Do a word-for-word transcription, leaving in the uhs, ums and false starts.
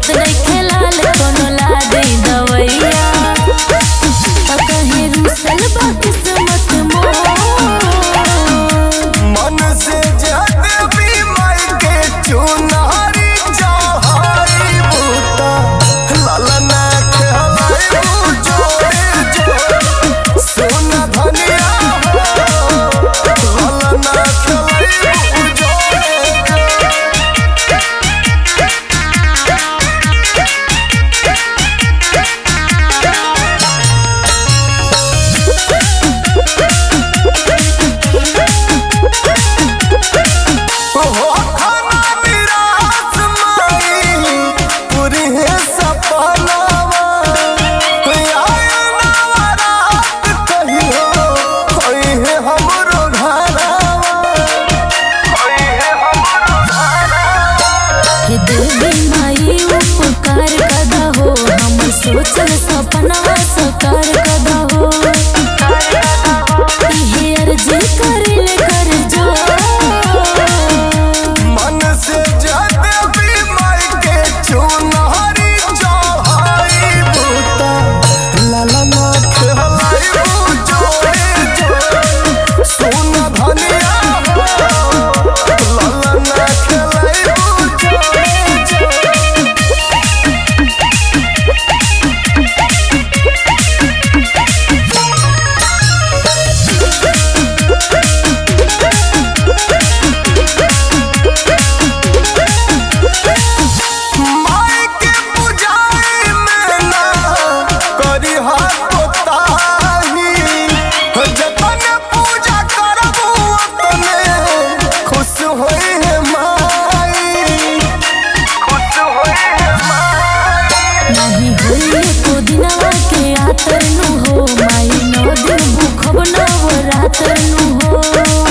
होत नहीं खेलाल कोनो ला दे दवैया त कहीं रुसल बा किस्मत मोर मन से जाते भी माई के चुनारी चाहाई बूता लाला ना खेलाई बू जोड़े जोड़ सोना धनिया लाला ना खेलाई बू जोड़े हो खाना निराश माई पूरी है सपनावा आए नवरात कहियो होई है हमरो घरावा होई है हमरो घरावा हे देवी माई उपकार कदा हो हम सोचल सपना साकार कदा हो इहे अर्जी करिल कर जो मन से जाते भी माई के चुनारी चाहाई बूता लाला ना खेलाई बू जोड़े जोड़ सोना धनिया लाला ना खेलाई बू जोड़े जोड़ माई के पूजाई में ना करी हाथ ताही जतन पूजा करबू तने खुश होई है माई खुश होई है माई नहीं होई को दिनवा के आतर नु हो माई नौ दिन भूखब नव रात नु हो